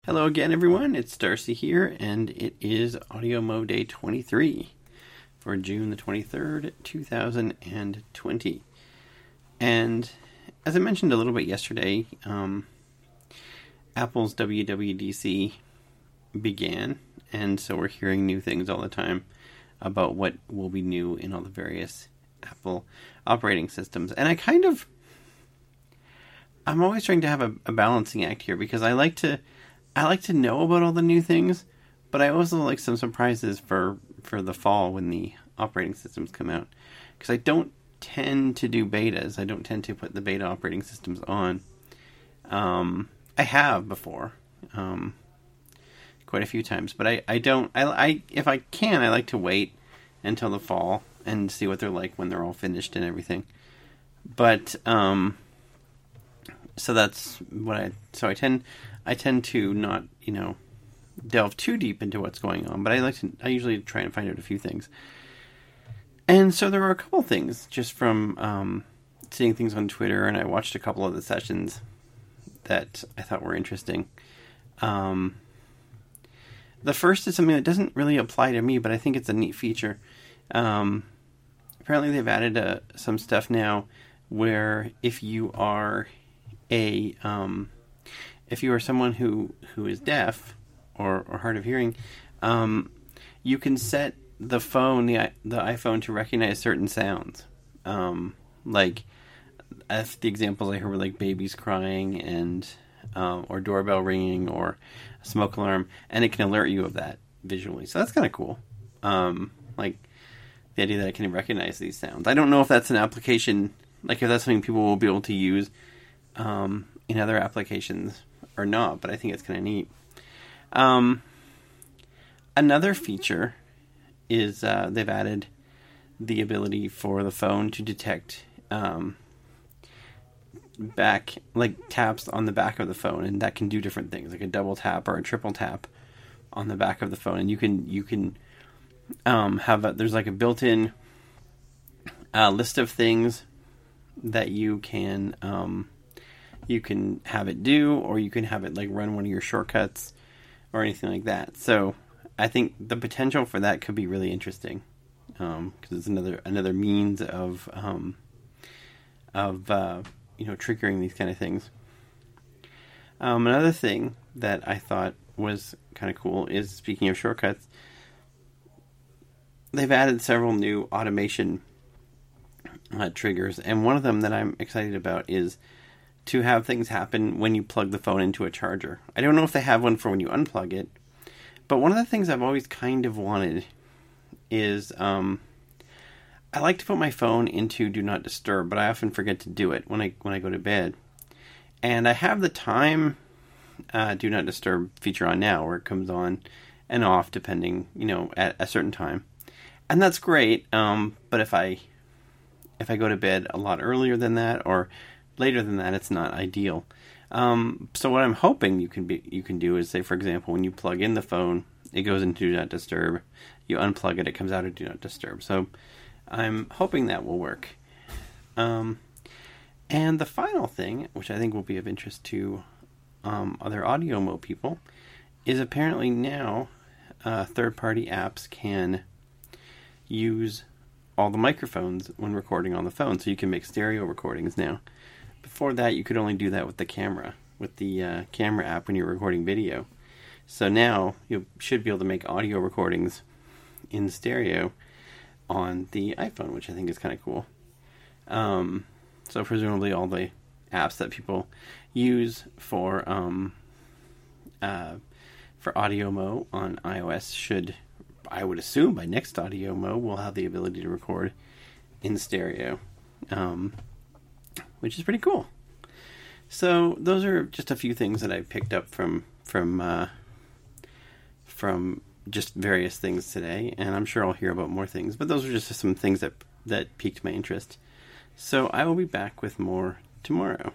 Hello again, everyone. It's Darcy here, and it is Audio Mo Day 23 for June the 23rd, 2020. And as I mentioned a little bit yesterday, Apple's WWDC began, and so we're hearing new things all the time about what will be new in all the various Apple operating systems. And I'm always trying to have a balancing act here, because I like to know about all the new things, but I also like some surprises for the fall when the operating systems come out. Because I don't tend to do betas. I don't tend to put the beta operating systems on. I have before, quite a few times, but I don't. If I can, I like to wait until the fall and see what they're like when they're all finished and everything. But so that's what I tend to not, delve too deep into what's going on, but I usually try and find out a few things. And so there were a couple things just from seeing things on Twitter, and I watched a couple of the sessions that I thought were interesting. The first is something that doesn't really apply to me, but I think it's a neat feature. Apparently they've added some stuff now where if you are someone who is deaf or hard of hearing, you can set the phone, the iPhone, to recognize certain sounds. Like, as the examples I heard were like babies crying and or doorbell ringing or a smoke alarm, and it can alert you of that visually. So that's kind of cool. Like the idea that I can recognize these sounds. I don't know if that's an application, like if that's something people will be able to use in other applications or not, but I think it's kind of neat. Another feature is they've added the ability for the phone to detect taps on the back of the phone, and that can do different things, like a double tap or a triple tap on the back of the phone, and you can there's like a built-in list of things that you can have it do, or you can have it like run one of your shortcuts or anything like that. So I think the potential for that could be really interesting, because it's another means of triggering these kind of things. Another thing that I thought was kind of cool is, speaking of shortcuts, they've added several new automation triggers, and one of them that I'm excited about is to have things happen when you plug the phone into a charger. I don't know if they have one for when you unplug it, but one of the things I've always kind of wanted is I like to put my phone into Do Not Disturb, but I often forget to do it when I go to bed. And I have the time Do Not Disturb feature on now, where it comes on and off depending, at a certain time. And that's great, but if I go to bed a lot earlier than that or later than that, it's not ideal. So what I'm hoping you can do is, say, for example, when you plug in the phone, it goes into Do Not Disturb. You unplug it, it comes out of Do Not Disturb. So I'm hoping that will work. And the final thing, which I think will be of interest to other Audio Mo people, is apparently now third-party apps can use all the microphones when recording on the phone, so you can make stereo recordings now. Before that, you could only do that with the camera app when you're recording video. So now you should be able to make audio recordings in stereo on the iPhone, which I think is kind of cool. So presumably all the apps that people use for Audio Mo on iOS should, I would assume, by next Audio Mo, will have the ability to record in stereo, which is pretty cool. So those are just a few things that I picked up from just various things today, and I'm sure I'll hear about more things, but those are just some things that piqued my interest. So I will be back with more tomorrow.